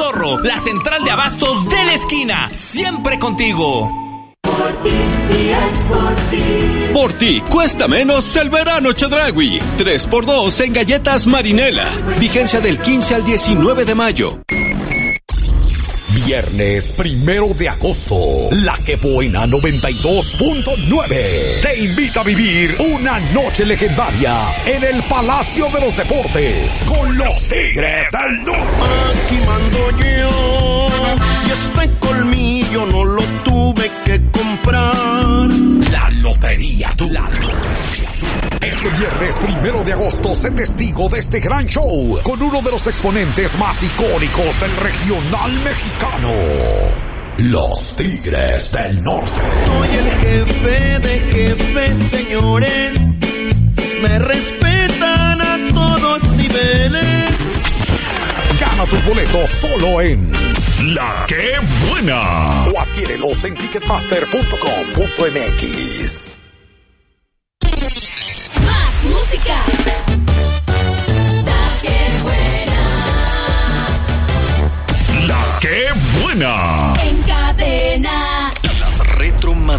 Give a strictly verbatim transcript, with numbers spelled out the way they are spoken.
Zorro, la central de abastos de la esquina, siempre contigo. Por ti, sí es por ti. Por ti, cuesta menos el verano Chedraui. tres por dos en galletas Marinela. Vigencia del quince al diecinueve de mayo. Viernes primero de agosto, La Que Buena noventa y dos punto nueve te invita a vivir una noche legendaria en el Palacio de los Deportes con los Tigres del Norte. Aquí mando yo y este colmillo no lo tuve que comprar. La lotería tú. La lotería tú. Este viernes primero de agosto, sé testigo de este gran show con uno de los exponentes más icónicos del regional mexicano, los Tigres del Norte. Soy el jefe de jefes, señores. Me respetan a todos niveles. Gana tus boletos solo en La Que Buena. O adquiérelos en ticketmaster punto com punto m x. Más música. La Que Buena. La Que Buena. En cadena. Las retro